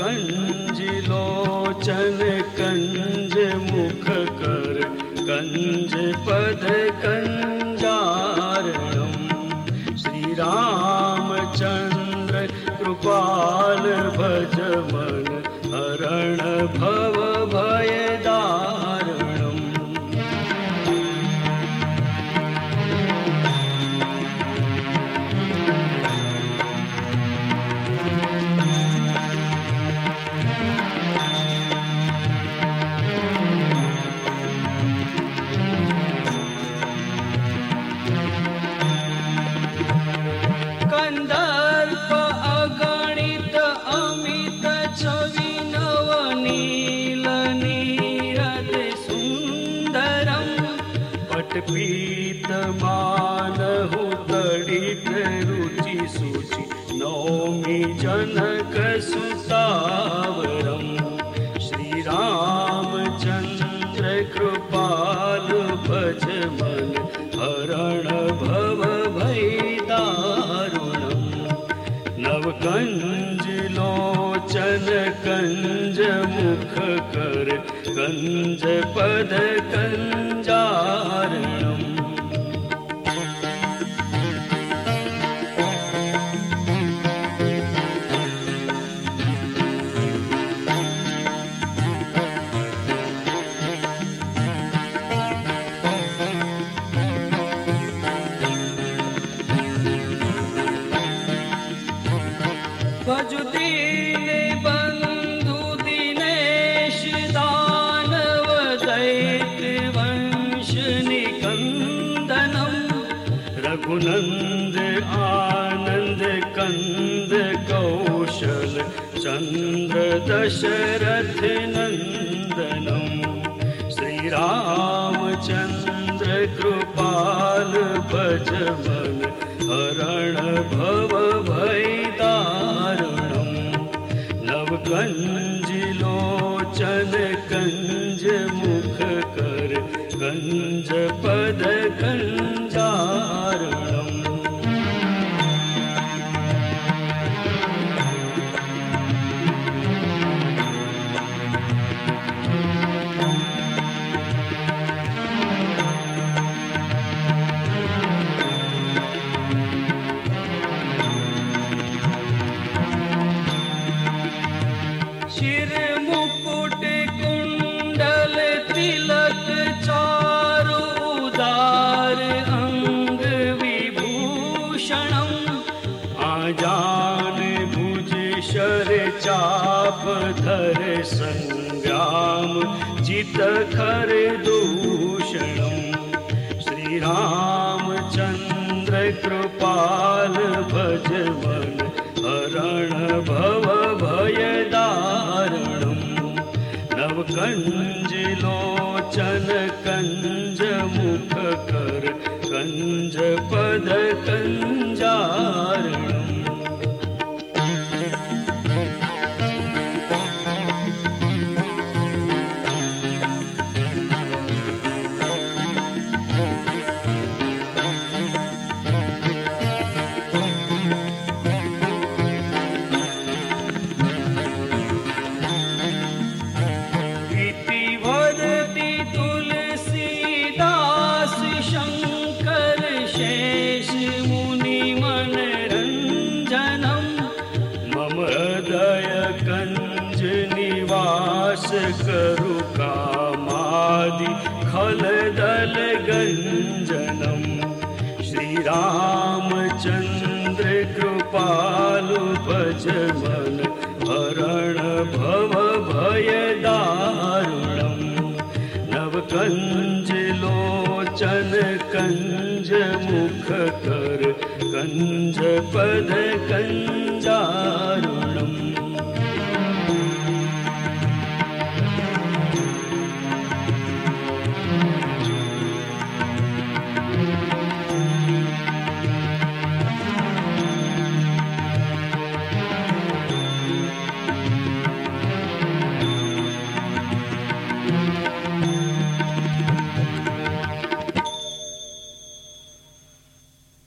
कंजलोचन कंज मुख कर कंज पद कंजारणम। श्री रामचंद्र कृपाल भज मन हरण भव भय दारणम। कंदर्प अगणित अमित छवि नवनील नीरद सुंदरम। पटपीत मानहु तडित रुचि सुचि नौमि जनक सुतावरम। श्री रामचंद्र कृपाल भज मन हरण भव भय दारुणम। नव कंज लोचन कंज मुख कर कंज पद कंजारणम। भज दीन बंधु दिनेश दानव दैत्य वंश निकंदनम। रघुनंद आनंद कंद कौशल चंद्र दशरथ नंदनम। श्री रामचंद्र कृपाल भज मन हरण भव भय दारुणम। नव कंज लोचन कंज मुख कर कंज पद कंजारणम। शिर मुकुट कुंडल तिलक चारु उदार अंग विभूषणम। आजान भुज शर चाप धर संग्राम जित खर दूषणम। श्री रामचंद्र कृपाल भज मन हरण भव भय दारुणम। नव कंज लोचन कंज मुख कर कंज पद कंजारणम। करु कामादि खल दल गंजनम। श्री रामचंद्र कृपालु भज मन हरण भव भय दारुणम। नव कंज लोचन कंज मुख कर कंज पद कंजारुणम।